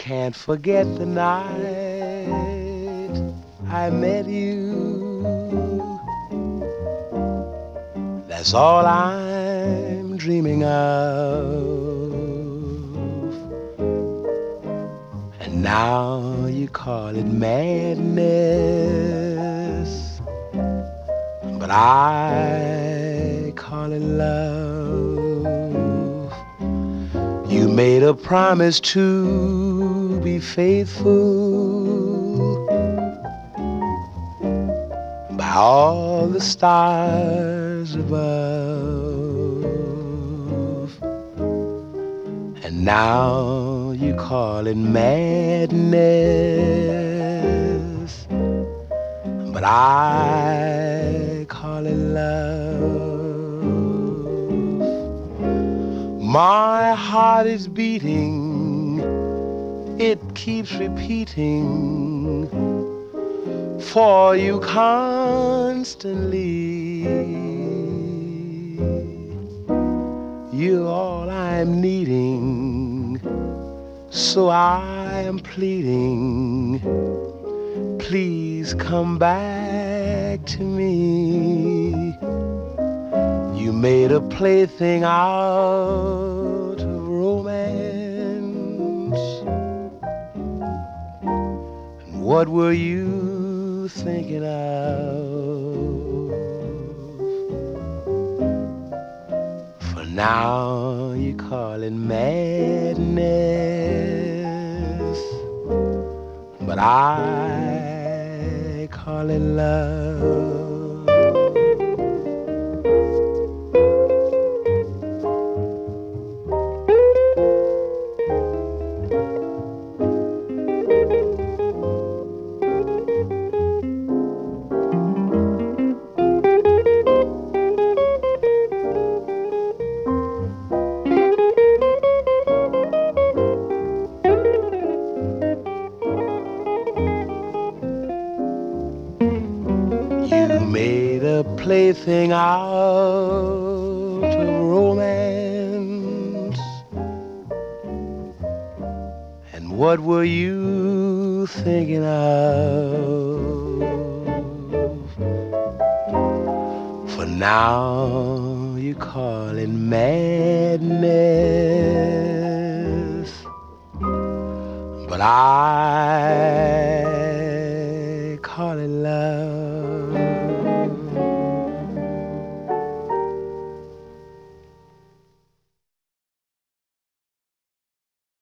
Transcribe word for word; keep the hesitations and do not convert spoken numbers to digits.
can't forget the night I met you. That's all I'm dreaming of. And now you call it madness, but I call it love. You made a promise to be faithful by all the stars above. And now you call it madness, but I call it love. My heart is beating, it keeps repeating for you constantly. You're all I'm needing, so I am pleading, please come back to me. You made a plaything out of romance, and what were you thinking of? For now you call it madness, but I call it love. You made a plaything out of romance, and what were you thinking of? For now you call it madness, but I